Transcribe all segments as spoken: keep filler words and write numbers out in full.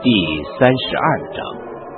第三十二章，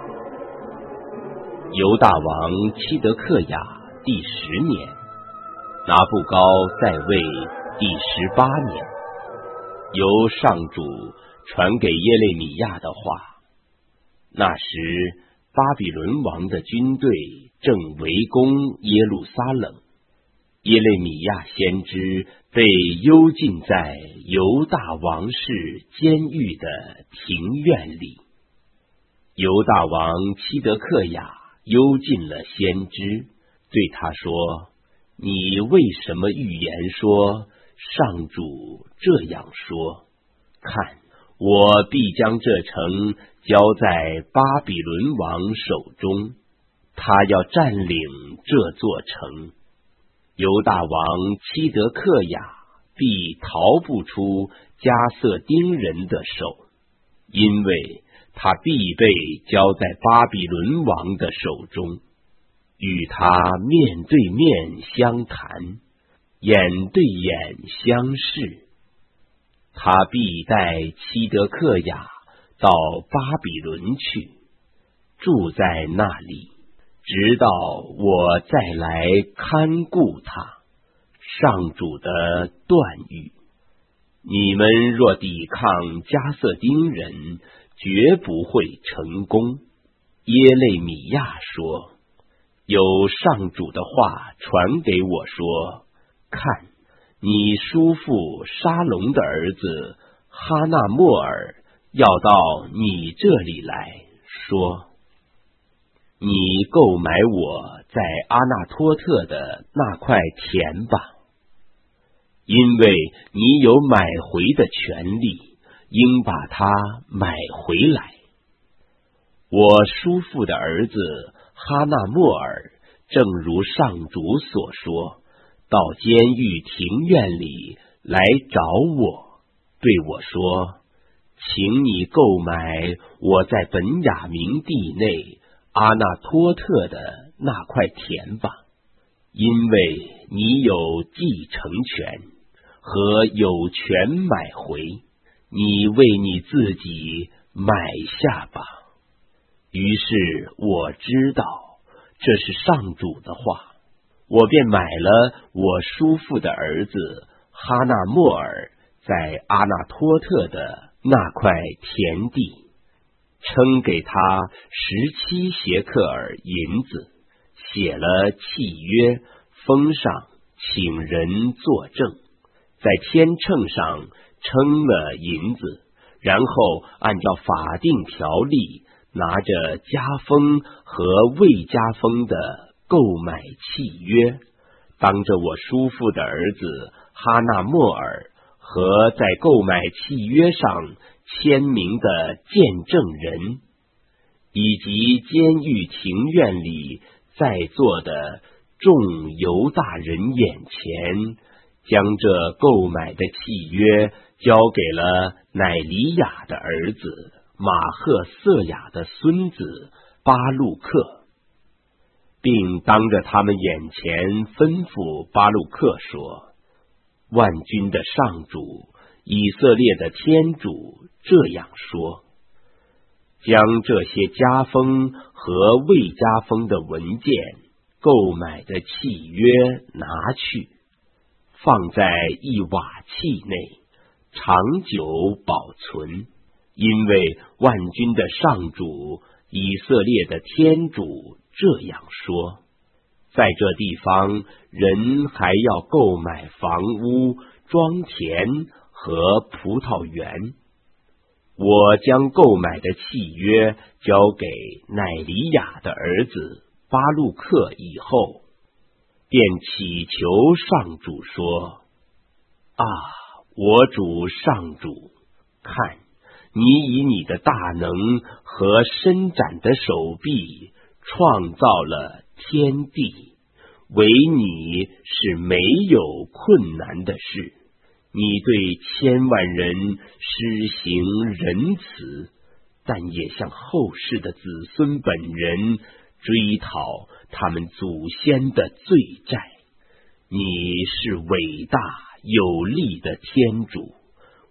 犹大王七德克雅第十年，拿布高在位第十八年，由上主传给耶肋米亚的话。那时，巴比伦王的军队正围攻耶路撒冷，耶肋米亚先知被幽禁在犹大王室监狱的庭院里。犹大王七德克雅幽禁了先知，对他说：你为什么预言说上主这样说？看，我必将这城交在巴比伦王手中，他要占领这座城。犹大王七德克雅必逃不出迦瑟丁人的手，因为他必被交在巴比伦王的手中，与他面对面相谈，眼对眼相视。他必带七德克雅到巴比伦去，住在那里，直到我再来看顾他。上主的断语：你们若抵抗迦瑟丁人，绝不会成功。耶肋米亚说：有上主的话传给我说，看，你叔父沙龙的儿子哈纳莫尔要到你这里来，说：你购买我在阿纳托特的那块田吧，因为你有买回的权利，应把它买回来。我叔父的儿子哈纳莫尔正如上主所说，到监狱庭院里来找我，对我说：请你购买我在本雅明地内阿纳托特的那块田吧，因为你有继承权和有权买回，你为你自己买下吧。于是我知道这是上主的话，我便买了我叔父的儿子哈纳莫尔在阿纳托特的那块田地，称给他十七谢克尔银子，写了契约，封上，请人作证，在天秤上称了银子，然后按照法定条例，拿着加封和未加封的购买契约，当着我叔父的儿子哈纳莫尔和在购买契约上签名的见证人，以及监狱庭院里在座的众犹大人眼前，将这购买的契约交给了乃里亚的儿子马赫瑟雅的孙子巴路克，并当着他们眼前吩咐巴路克说：万军的上主，以色列的天主这样说，将这些加封和未加封的文件、购买的契约拿去，放在一瓦器内，长久保存，因为万军的上主，以色列的天主这样说，在这地方人还要购买房屋、庄田和葡萄园。我将购买的契约交给乃里亚的儿子巴路克以后，便祈求上主说：啊，我主上主，看，你以你的大能和伸展的手臂创造了天地，唯你是没有困难的事。你对千万人施行仁慈，但也向后世的子孙本人追讨他们祖先的罪债。你是伟大有力的天主，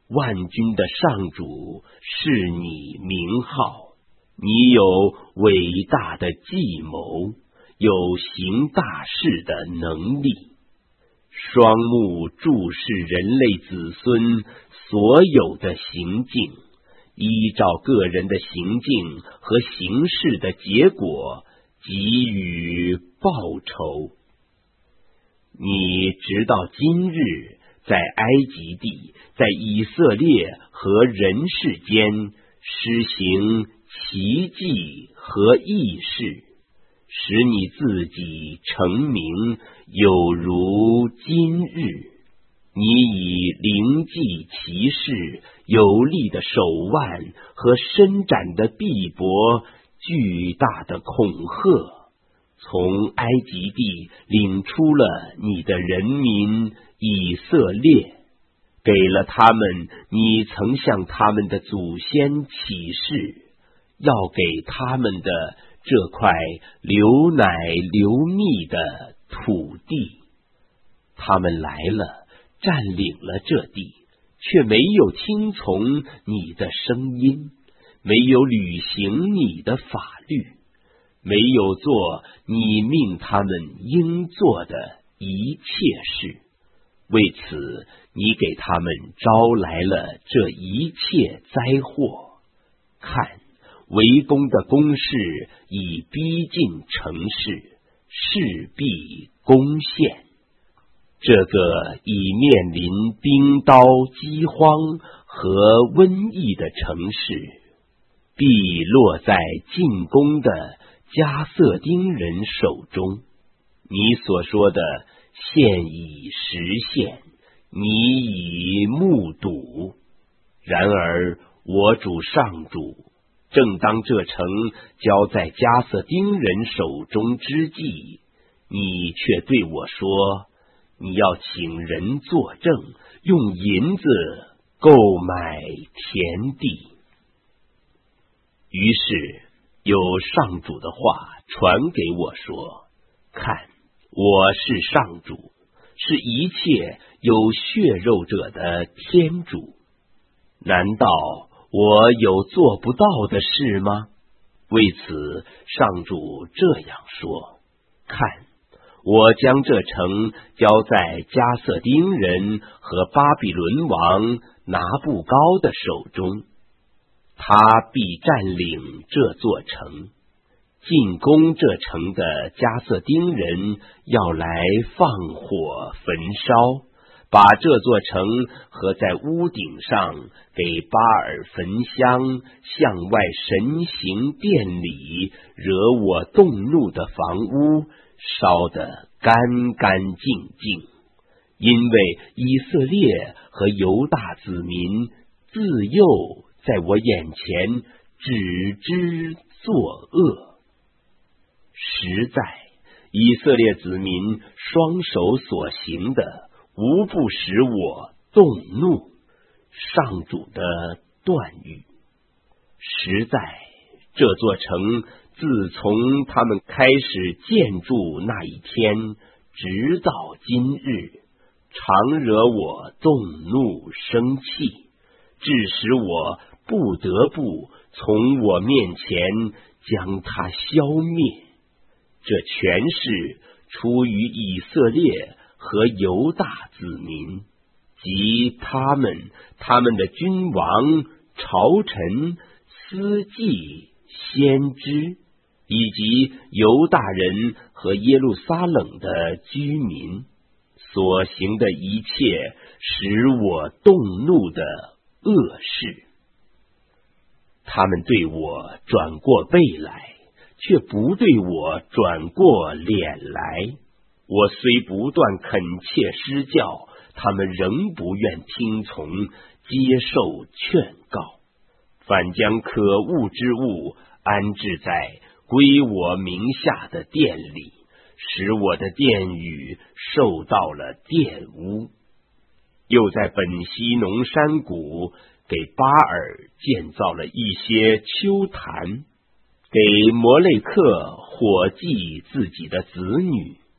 万军的上主是你名号，你有伟大的计谋，有行大事的能力，双目注视人类子孙所有的行径，依照个人的行径和行事的结果给予报酬。你直到今日在埃及地，在以色列和人世间施行奇迹和异事，使你自己成名，有如今日。你以灵迹奇事、有力的手腕和伸展的臂膊，巨大的恐吓，从埃及地领出了你的人民以色列，给了他们你曾向他们的祖先起誓要给他们的这块流奶流蜜的土地。他们来了，占领了这地，却没有听从你的声音，没有履行你的法律，没有做你命他们应做的一切事。为此，你给他们招来了这一切灾祸。看，围攻的攻势已逼近城市，势必攻陷。这个已面临兵刀、饥荒和瘟疫的城市，必落在进攻的加色丁人手中。你所说的现已实现，你已目睹。然而我主上主，正当这城交在加色丁人手中之际，你却对我说，你要请人作证，用银子购买田地。于是有上主的话传给我说，看，我是上主，是一切有血肉者的天主。难道我有做不到的事吗？为此，上主这样说，看，我将这城交在加色丁人和巴比伦王拿布高的手中，他必占领这座城。进攻这城的加色丁人要来放火焚烧，把这座城和在屋顶上给巴尔焚香、向外神行殿里惹我动怒的房屋烧得干干净净。因为以色列和犹大子民自幼在我眼前只知作恶。实在，以色列子民双手所行的，无不使我动怒。上主的断语。实在，这座城自从他们开始建筑那一天，直到今日，常惹我动怒生气，致使我不得不从我面前将它消灭。这全是出于以色列和犹大子民，及他们、他们的君王、朝臣、司祭、先知，以及犹大人和耶路撒冷的居民所行的一切使我动怒的恶事。他们对我转过背来，却不对我转过脸来。我虽不断恳切施教，他们仍不愿听从，接受劝告，反将可恶之物安置在归我名下的殿里，使我的殿宇受到了玷污。又在本西农山谷给巴尔建造了一些丘坛，给摩累克火祭自己的子女。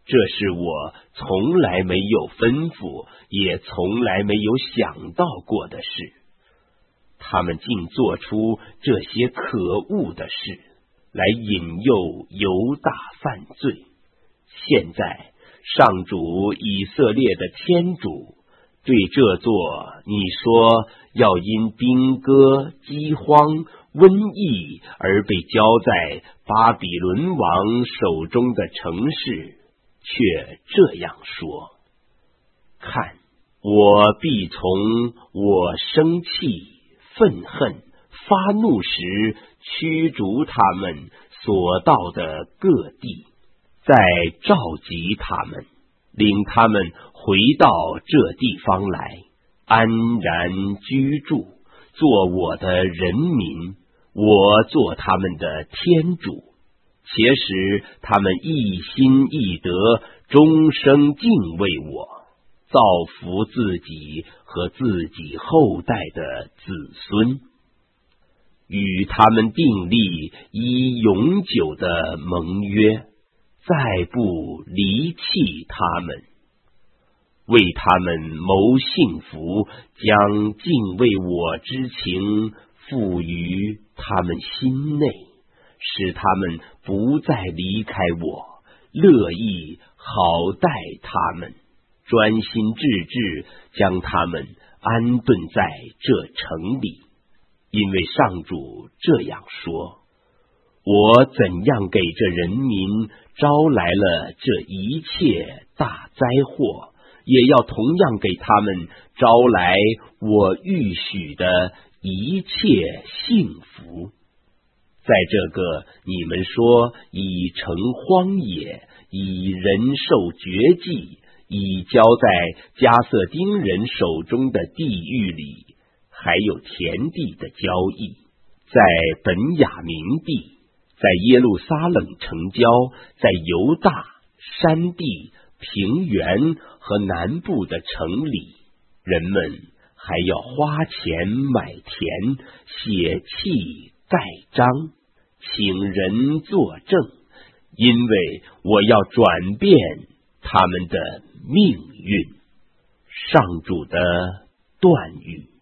这是我从来没有吩咐，也从来没有想到过的事。他们竟做出这些可恶的事，来引诱犹大犯罪。现在上主以色列的天主对这座你说要因兵戈、饥荒、瘟疫而被交在巴比伦王手中的城市，却这样说：看，我必从我生气、愤恨、发怒时驱逐他们所到的各地，再召集他们，领他们回到这地方来，安然居住，做我的人民，我做他们的天主，且使他们一心一德，终生敬畏我，造福自己和自己后代的子孙，与他们订立一永久的盟约，再不离弃他们，为他们谋幸福，将敬畏我之情赋予他们心内，使他们不再离开我，乐意好待他们，专心致志将他们安顿在这城里。因为上主这样说：我怎样给这人民招来了这一切大灾祸，也要同样给他们招来我预许的一切幸福。在这个你们说已成荒野，以人兽绝迹，已交在加色丁人手中的地域里，还有田地的交易，在本雅明地，在耶路撒冷城郊，在犹大山地、平原和南部的城里，人们还要花钱买田，血气盖章，请人作证，因为我要转变他们的命运。上主的断语。